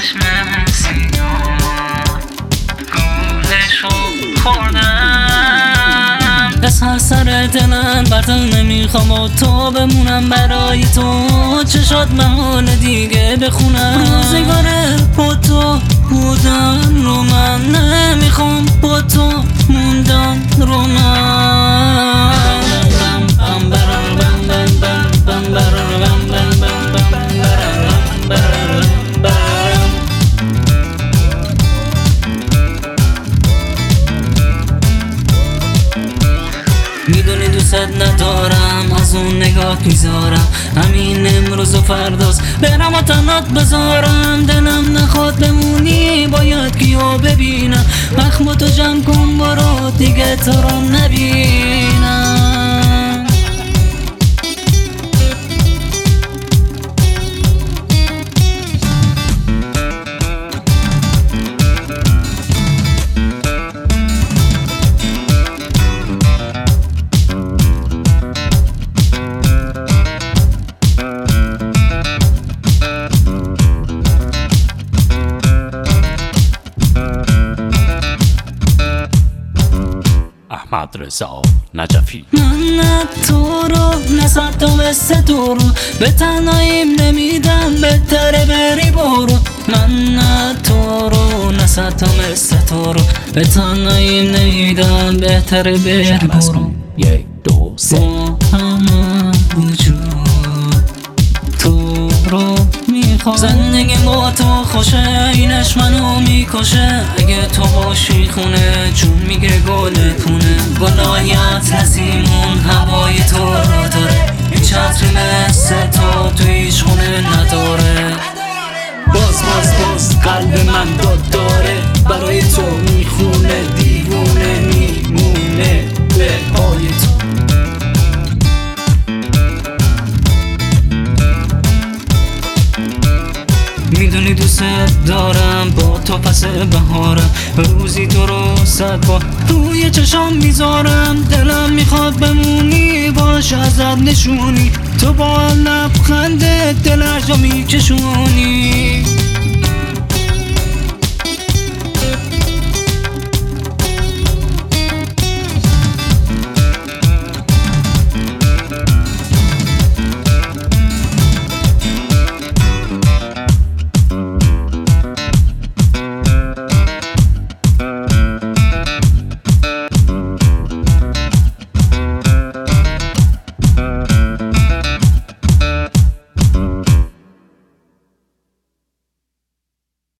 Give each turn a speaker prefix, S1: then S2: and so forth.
S1: چشم سیاه گولشو خوردم. از هر سر دلم برتن نمیخوام با تو بمونم، برای تو چشات محال دیگه بخونم. روزگاره با تو بودن رو من نمیخوام، با تو موندن رو من. میدونی دوست ندارم، از اون نگات میذارم، همین امروز و فرداست برم و تنات بذارم. دلم نخواد بمونی، باید کیو ببینم، اخماتو جمع کن برو دیگه تو رو نبینم.
S2: احمد رضا نجفی.
S1: من نه تو رو نه صد مثل تو رو به تنهاییم نمیدم، بهتره بری برو. من نه تو رو نه صد مثل تو رو به تنهاییم نمیدم، بهتره بری برو.
S2: 1 2 3
S1: با همه وجود تو رو میخوام، زندگی با تو خوشه، اینش منو میکشه. اگه تو باشی خونه چون میگه گل پونه، گلایت نسیمون هوای تو رو داره، این چتری مثل تو تویش خونه نداره.
S2: باز قلب من داد داره، برای تو میخونه، دیوونه میمونه به پای تو.
S1: میدونی دوست دارم، با تو پس بهارم، روزی تو رو 100 بار روی چشام میذارم. دلم میخواد بمونی، باش ازت نشونی، تو با لبخنده دل هر جا میکشونی.